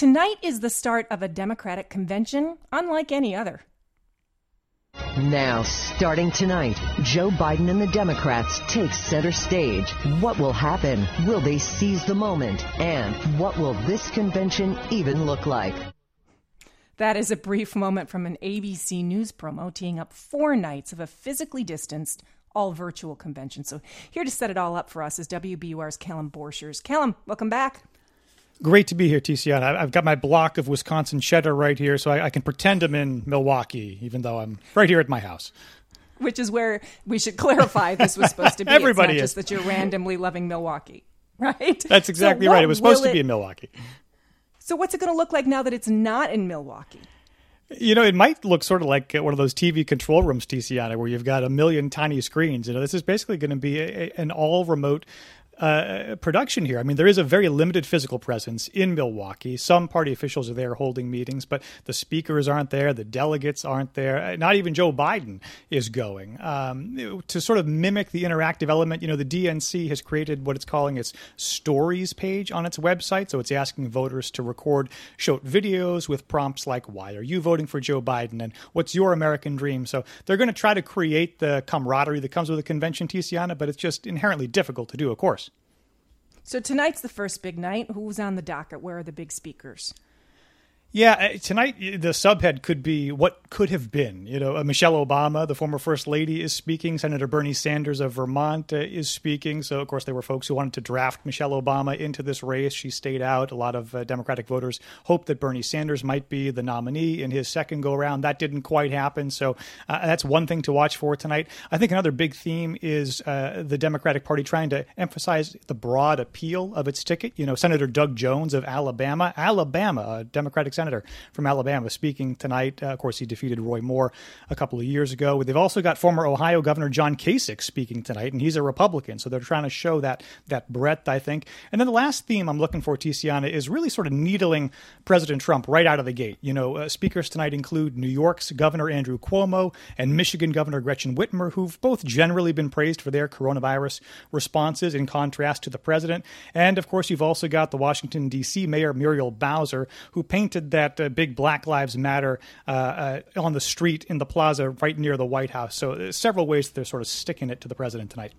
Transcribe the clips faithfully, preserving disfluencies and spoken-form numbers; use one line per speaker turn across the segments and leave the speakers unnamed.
Tonight is the start of a Democratic convention unlike any other.
Now, starting tonight, Joe Biden and the Democrats take center stage. What will happen? Will they seize the moment? And what will this convention even look like?
That is a brief moment from an A B C News promo teeing up four nights of a physically distanced, all-virtual convention. So here to set it all up for us is W B U R's Callum Borchers. Callum, welcome back.
Great to be here, T C N. I've got my block of Wisconsin cheddar right here, so I, I can pretend I'm in Milwaukee, even though I'm right here at my house.
Which is where we should clarify this was supposed to be.
Everybody
it's not
is.
just that you're randomly loving Milwaukee, right?
That's exactly
so
right. It was supposed
it,
to be in Milwaukee.
So what's it going to look like now that it's not in Milwaukee?
You know, it might look sort of like one of those T V control rooms, T C N, where you've got a million tiny screens. You know, this is basically going to be a, an all-remote Uh, production here. I mean, there is a very limited physical presence in Milwaukee. Some party officials are there holding meetings, but the speakers aren't there. The delegates aren't there. Not even Joe Biden is going. Um, to sort of mimic the interactive element, you know, the D N C has created what it's calling its stories page on its website. So it's asking voters to record short videos with prompts like, why are you voting for Joe Biden? And what's your American dream? So they're going to try to create the camaraderie that comes with a convention, Tiziana, but it's just inherently difficult to do, of course.
So tonight's the first big night. Who's on the docket? Where are the big speakers?
Yeah, tonight the subhead could be what could have been. You know, Michelle Obama, the former first lady, is speaking. Senator Bernie Sanders of Vermont uh, is speaking. So, of course, there were folks who wanted to draft Michelle Obama into this race. She stayed out. A lot of uh, Democratic voters hoped that Bernie Sanders might be the nominee in his second go-around. That didn't quite happen. So uh, that's one thing to watch for tonight. I think another big theme is uh, the Democratic Party trying to emphasize the broad appeal of its ticket. You know, Senator Doug Jones of Alabama, Alabama, a Democratic senator from Alabama, speaking tonight. Uh, of course, he defeated Roy Moore a couple of years ago. They've also got former Ohio Governor John Kasich speaking tonight, and he's a Republican. So they're trying to show that that breadth, I think. And then the last theme I'm looking for, Tiziana, is really sort of needling President Trump right out of the gate. You know, uh, speakers tonight include New York's Governor Andrew Cuomo and Michigan Governor Gretchen Whitmer, who've both generally been praised for their coronavirus responses in contrast to the president. And, of course, you've also got the Washington, D C Mayor Muriel Bowser, who painted that uh, big Black Lives Matter uh, uh, on the street in the plaza right near the White House. So uh, several ways that they're sort of sticking it to the president tonight.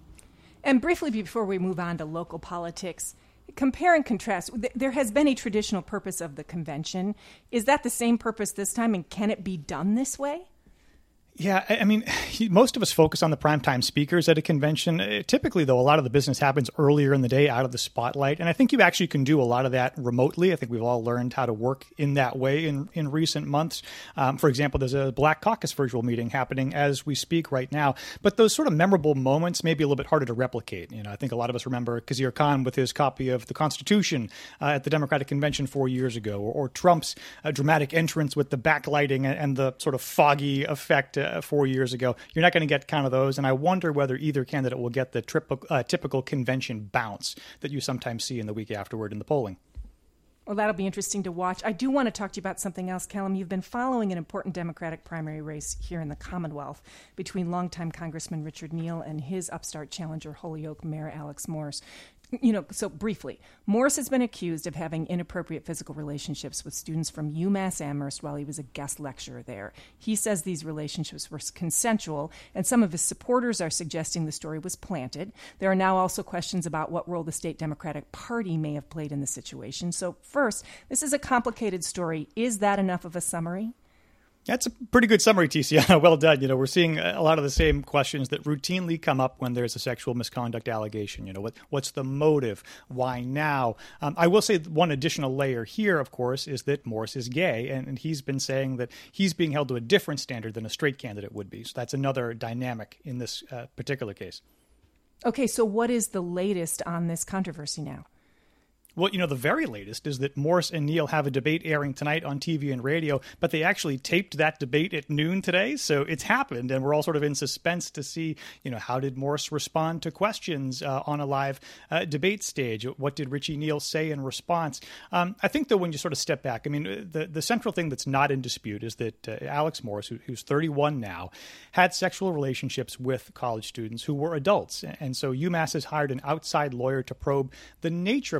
And briefly, before we move on to local politics, compare and contrast. There has been a traditional purpose of the convention. Is that the same purpose this time, and can it be done this way?
Yeah, I mean, most of us focus on the primetime speakers at a convention. Typically, though, a lot of the business happens earlier in the day out of the spotlight. And I think you actually can do a lot of that remotely. I think we've all learned how to work in that way in, in recent months. Um, for example, there's a Black Caucus virtual meeting happening as we speak right now. But those sort of memorable moments may be a little bit harder to replicate. You know, I think a lot of us remember Khizr Khan with his copy of the Constitution uh, at the Democratic Convention four years ago, or, or Trump's uh, dramatic entrance with the backlighting and, and the sort of foggy effect uh, four years ago. You're not going to get kind of those. And I wonder whether either candidate will get the triple, uh, typical convention bounce that you sometimes see in the week afterward in the polling.
Well, that'll be interesting to watch. I do want to talk to you about something else, Callum. You've been following an important Democratic primary race here in the Commonwealth between longtime Congressman Richard Neal and his upstart challenger, Holyoke Mayor Alex Morse. You know, so briefly, Morse has been accused of having inappropriate physical relationships with students from UMass Amherst while he was a guest lecturer there. He says these relationships were consensual, and some of his supporters are suggesting the story was planted. There are now also questions about what role the state Democratic Party may have played in the situation. So first, this is a complicated story. Is that enough of a summary?
That's a pretty good summary, Tiziana. Well done. You know, we're seeing a lot of the same questions that routinely come up when there's a sexual misconduct allegation. You know, what what's the motive? Why now? Um, I will say one additional layer here, of course, is that Morse is gay, and, and he's been saying that he's being held to a different standard than a straight candidate would be. So that's another dynamic in this uh, particular case.
Okay, so what is the latest on this controversy now?
Well, you know, the very latest is that Morse and Neal have a debate airing tonight on T V and radio, but they actually taped that debate at noon today. So it's happened, and we're all sort of in suspense to see, you know, how did Morse respond to questions uh, on a live uh, debate stage? What did Richie Neal say in response? Um, I think, though, when you sort of step back, I mean, the, the central thing that's not in dispute is that uh, Alex Morse, who, who's thirty-one now, had sexual relationships with college students who were adults. And so UMass has hired an outside lawyer to probe the nature of those relationships.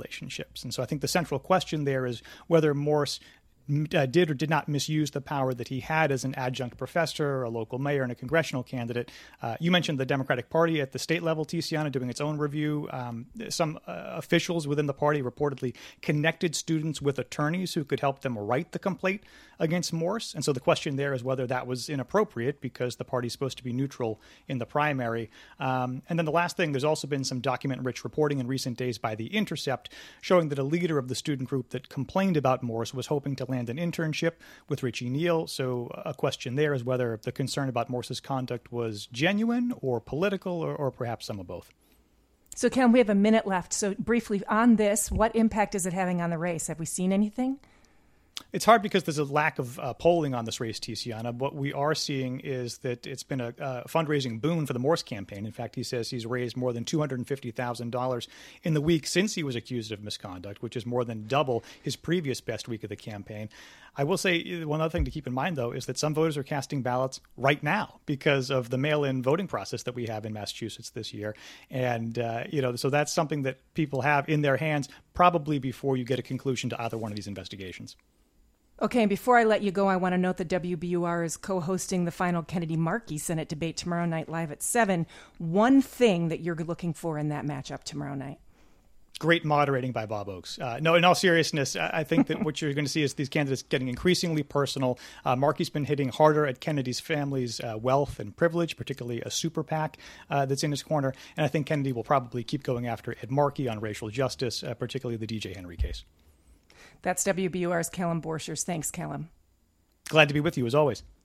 relationships. And so I think the central question there is whether Morse Uh, did or did not misuse the power that he had as an adjunct professor, a local mayor, and a congressional candidate. Uh, you mentioned the Democratic Party at the state level, Tiziana, doing its own review. Um, some uh, officials within the party reportedly connected students with attorneys who could help them write the complaint against Morse. And so the question there is whether that was inappropriate because the party is supposed to be neutral in the primary. Um, and then the last thing, there's also been some document-rich reporting in recent days by The Intercept showing that a leader of the student group that complained about Morse was hoping to land an internship with Richie Neal. So a question there is whether the concern about Morse's conduct was genuine or political or, or perhaps some of both.
So, Callum, we have a minute left. So briefly on this, what impact is it having on the race? Have we seen anything?
It's hard because there's a lack of uh, polling on this race, Tiziana. What we are seeing is that it's been a, a fundraising boon for the Morse campaign. In fact, he says he's raised more than two hundred fifty thousand dollars in the week since he was accused of misconduct, which is more than double his previous best week of the campaign. I will say one other thing to keep in mind, though, is that some voters are casting ballots right now because of the mail-in voting process that we have in Massachusetts this year. And, uh, you know, so that's something that people have in their hands probably before you get a conclusion to either one of these investigations.
Okay, and before I let you go, I want to note that W B U R is co-hosting the final Kennedy-Markey Senate debate tomorrow night live at seven. One thing that you're looking for in that matchup tomorrow night?
Great moderating by Bob Oakes. Uh, no, in all seriousness, I think that what you're going to see is these candidates getting increasingly personal. Uh, Markey's been hitting harder at Kennedy's family's uh, wealth and privilege, particularly a super PAC uh, that's in his corner. And I think Kennedy will probably keep going after Ed Markey on racial justice, uh, particularly the D J Henry case.
That's W B U R's Callum Borchers. Thanks, Callum.
Glad to be with you, as always.